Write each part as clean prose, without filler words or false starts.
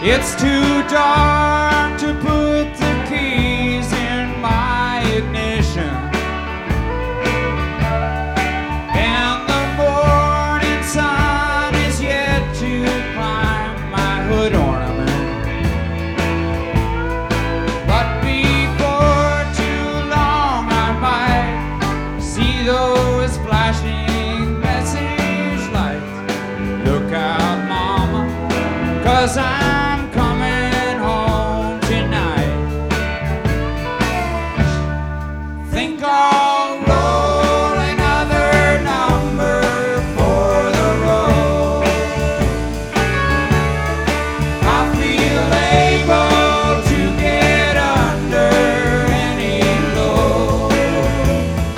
It's too dark to put the keys in my ignition, and the morning sun is yet to climb my hood ornament. But before too long I might see those flashing message lights. Look out, mama, 'cause I'm coming home tonight. Think I'll roll another number for the road. I feel able to get under any load.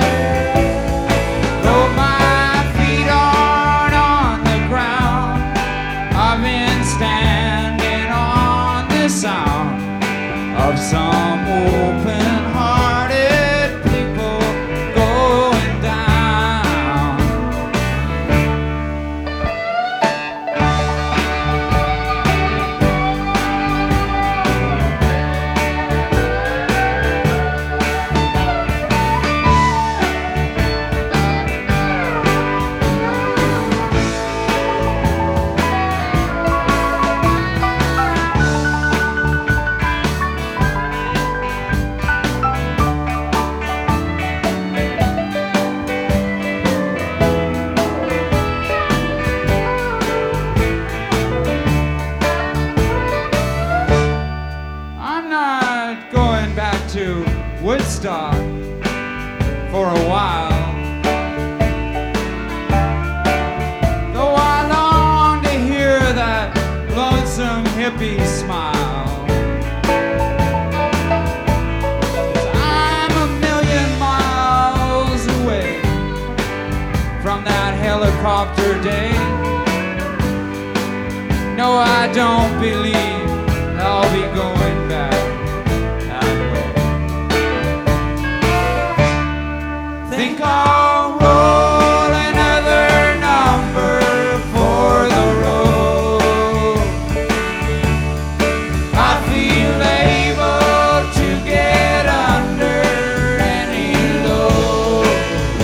Though my feet aren't on the ground, I've been standing on the sound of some open-hearted people going down. I'm not going back to Woodstock for a while, though I long to hear that lonesome hippie smile. 'Cause I'm a million miles away from that helicopter day. No, I don't believe I'll be going back that way. Think I'll roll another number for the road. I feel able to get under any load.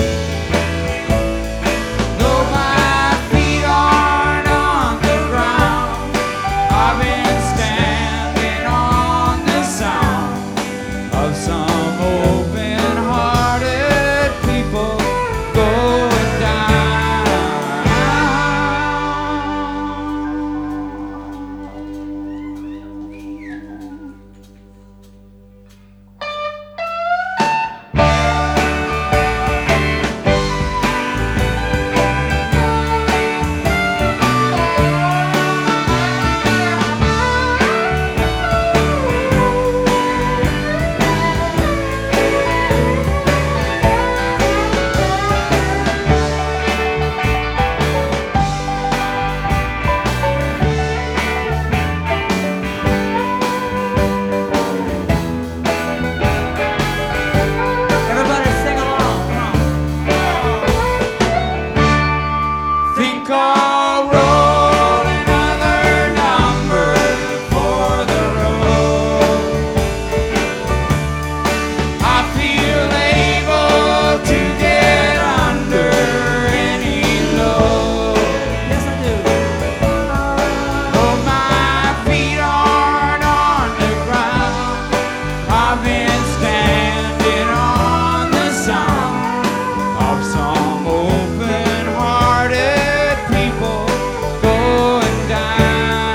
Though my feet aren't on the ground, I've been standing on the sound of some open-hearted people going down. Everybody sing along, come on. Think I'll roll another number for the road. I feel able to get under any load. Yes, I do. Though my feet aren't on the ground, I've been standing on the sound of some open-hearted people going down.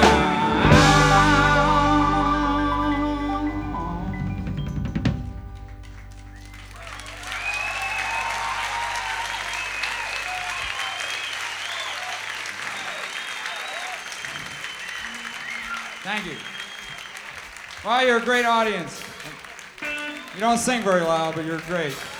Thank you. Well, you're a great audience. You don't sing very loud, but you're great.